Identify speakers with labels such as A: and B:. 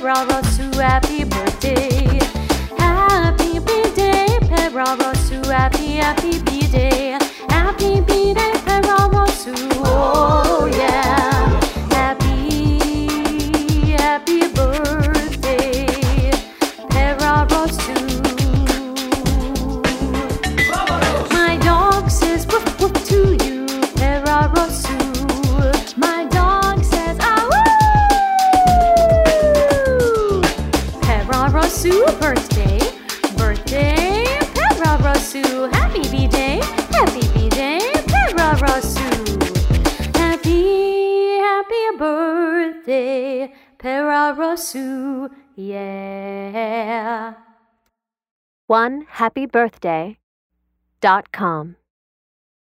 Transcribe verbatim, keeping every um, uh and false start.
A: Pera-Rosu, happy birthday. Happy B-Day, Pera-Rosu, happy, happy B-Day. Happy B-Day, Pera-Rosu, oh yeah. Happy, happy birthday, Pera-Rosu. My dog says woof woof to you, Pera-Rosu. My dog says ah woo. Pera-Rosu, birthday, birthday, Pera-Rosu. Happy B-Day, happy B-Day, Pera-Rosu. Happy, happy birthday, Pera-Rosu, yeah.
B: one happy birthday dot com